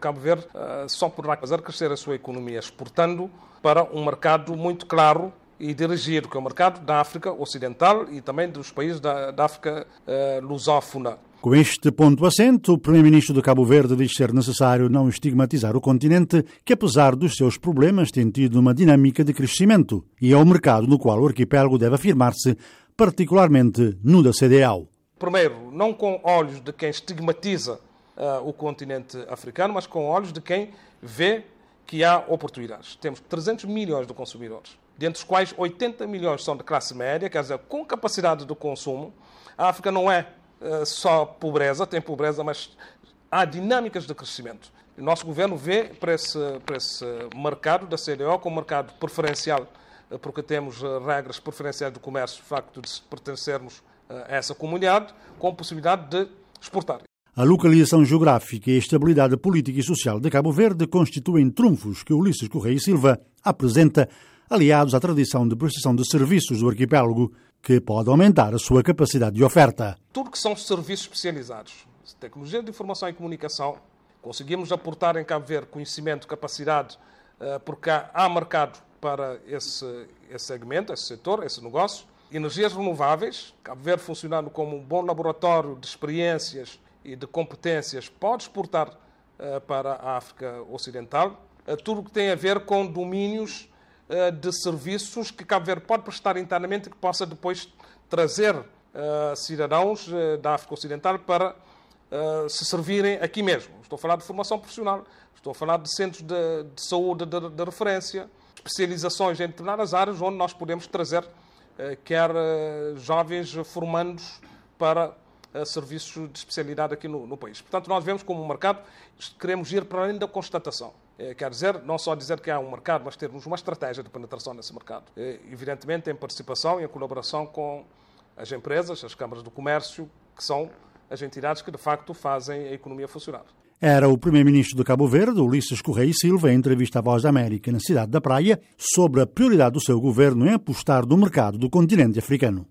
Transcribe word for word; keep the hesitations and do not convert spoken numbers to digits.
Cabo Verde uh, só poderá fazer crescer a sua economia exportando para um mercado muito claro e dirigido, que é o mercado da África Ocidental e também dos países da, da África uh, lusófona. Com este ponto assente, o primeiro-ministro de Cabo Verde diz ser necessário não estigmatizar o continente, que apesar dos seus problemas tem tido uma dinâmica de crescimento, e é o mercado no qual o arquipélago deve afirmar-se, particularmente no da C D A O. Primeiro, não com olhos de quem estigmatiza uh, o continente africano, mas com olhos de quem vê que há oportunidades. Temos trezentos milhões de consumidores, dentre os quais oitenta milhões são de classe média, quer dizer, com capacidade de consumo. A África não é uh, só pobreza, tem pobreza, mas há dinâmicas de crescimento. O nosso governo vê para esse, para esse mercado da C D A O como mercado preferencial, uh, porque temos uh, regras preferenciais do comércio, o facto de pertencermos uh, a essa comunidade, com possibilidade de exportar. A localização geográfica e a estabilidade política e social de Cabo Verde constituem trunfos que Ulisses Correia e Silva apresenta, aliados à tradição de prestação de serviços do arquipélago, que pode aumentar a sua capacidade de oferta. Tudo que são serviços especializados, tecnologia de informação e comunicação, conseguimos aportar em Cabo Verde conhecimento, capacidade, porque há mercado para esse, esse segmento, esse setor, esse negócio. Energias renováveis, Cabo Verde funcionando como um bom laboratório de experiências e de competências, pode exportar uh, para a África Ocidental. Uh, tudo o que tem a ver com domínios uh, de serviços que Cabo Verde pode prestar internamente e que possa depois trazer uh, cidadãos uh, da África Ocidental para uh, se servirem aqui mesmo. Estou a falar de formação profissional, estou a falar de centros de, de saúde de, de referência, especializações em determinadas áreas onde nós podemos trazer uh, quer uh, jovens formandos para serviços de especialidade aqui no, no país. Portanto, nós vemos como um mercado, queremos ir para além da constatação. É, quer dizer, não só dizer que há um mercado, mas termos uma estratégia de penetração nesse mercado. É, evidentemente, em participação e em colaboração com as empresas, as câmaras do comércio, que são as entidades que, de facto, fazem a economia funcionar. Era o primeiro-ministro de Cabo Verde, Ulisses Correia e Silva, em entrevista à Voz da América na cidade da Praia, sobre a prioridade do seu governo em apostar no mercado do continente africano.